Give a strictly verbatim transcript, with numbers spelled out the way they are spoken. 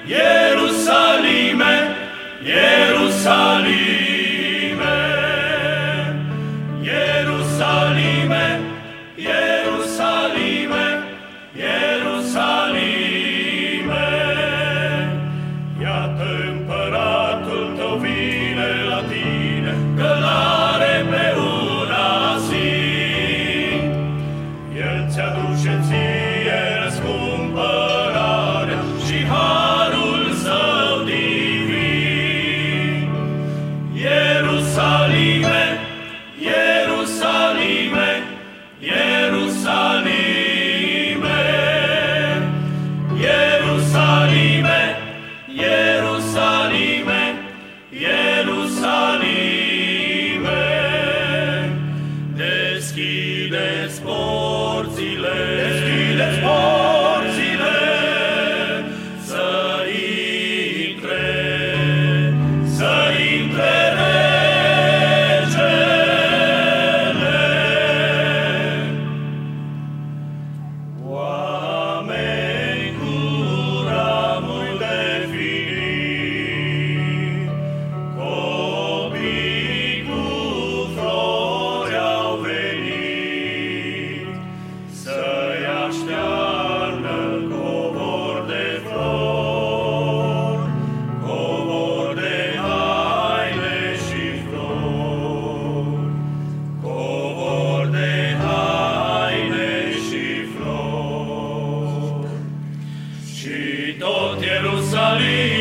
Ierusalime, Ierusalime, Ierusalime, Ierusalime, Ierusalime. Iată împăratul tău vine la tine, călare pe un asin. El ți-aduce ție răscumpărarea și harul său divin. Ierusalime, Ierusalime, Ierusalime, Ierusalime, Ierusalime, Ierusalime. Deschideți porțile, deschideți porțile, să intre, să intre regele. Oameni cu ramuri de filii, copii cu flori au venit, să-i aștearnă covor de flori, covor de haine și flori, covor de haine și flori. Și tot Ierusalim